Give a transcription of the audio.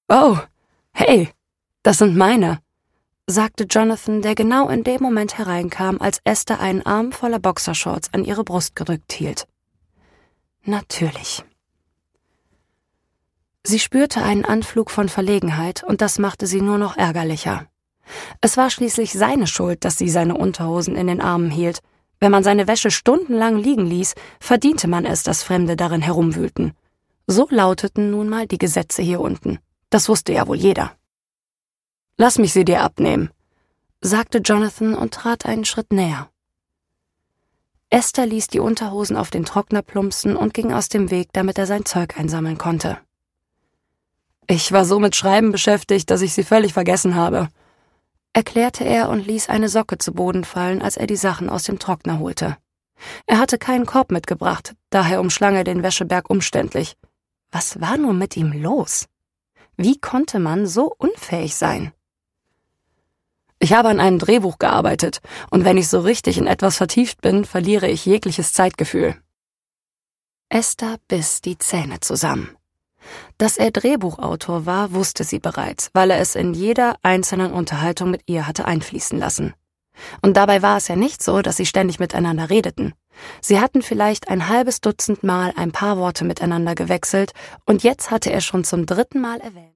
Oh, hey, das sind meine, sagte Jonathan, der genau in dem Moment hereinkam, als Esther einen Arm voller Boxershorts an ihre Brust gedrückt hielt. Natürlich. Sie spürte einen Anflug von Verlegenheit, und das machte sie nur noch ärgerlicher. Es war schließlich seine Schuld, dass sie seine Unterhosen in den Armen hielt. Wenn man seine Wäsche stundenlang liegen ließ, verdiente man es, dass Fremde darin herumwühlten. So lauteten nun mal die Gesetze hier unten. Das wusste ja wohl jeder. »Lass mich sie dir abnehmen«, sagte Jonathan und trat einen Schritt näher. Esther ließ die Unterhosen auf den Trockner plumpsen und ging aus dem Weg, damit er sein Zeug einsammeln konnte. »Ich war so mit Schreiben beschäftigt, dass ich sie völlig vergessen habe«, erklärte er und ließ eine Socke zu Boden fallen, als er die Sachen aus dem Trockner holte. Er hatte keinen Korb mitgebracht, daher umschlang er den Wäscheberg umständlich. Was war nur mit ihm los? Wie konnte man so unfähig sein? »Ich habe an einem Drehbuch gearbeitet, und wenn ich so richtig in etwas vertieft bin, verliere ich jegliches Zeitgefühl.« Esther biss die Zähne zusammen. Dass er Drehbuchautor war, wusste sie bereits, weil er es in jeder einzelnen Unterhaltung mit ihr hatte einfließen lassen. Und dabei war es ja nicht so, dass sie ständig miteinander redeten. Sie hatten vielleicht ein halbes Dutzend Mal ein paar Worte miteinander gewechselt, und jetzt hatte er schon zum 3. Mal erwähnt.